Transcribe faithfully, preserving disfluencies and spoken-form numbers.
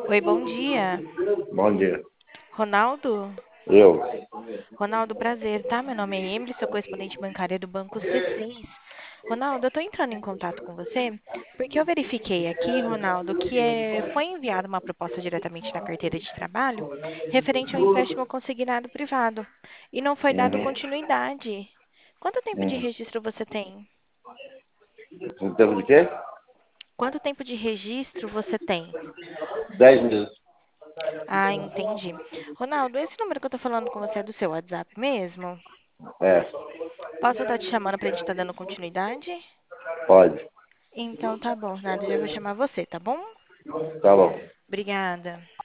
Oi, bom dia. Bom dia. Ronaldo? Eu. Ronaldo, prazer, tá? Meu nome é Emily, sou correspondente bancária do Banco C seis. Ronaldo, eu tô entrando em contato com você porque eu verifiquei aqui, Ronaldo, que é, foi enviada uma proposta diretamente na carteira de trabalho referente ao empréstimo consignado privado e não foi dado Uhum. continuidade. Quanto tempo de Uhum. registro você tem? Em termos de quê? Quanto tempo de registro você tem? Dez minutos. Ah, entendi. Ronaldo, esse número que eu tô falando com você é do seu WhatsApp mesmo? É, Posso estar te chamando pra gente estar dando continuidade? pode. Então tá bom, Ronaldo, já vou chamar você, tá bom? Tá bom. Obrigada.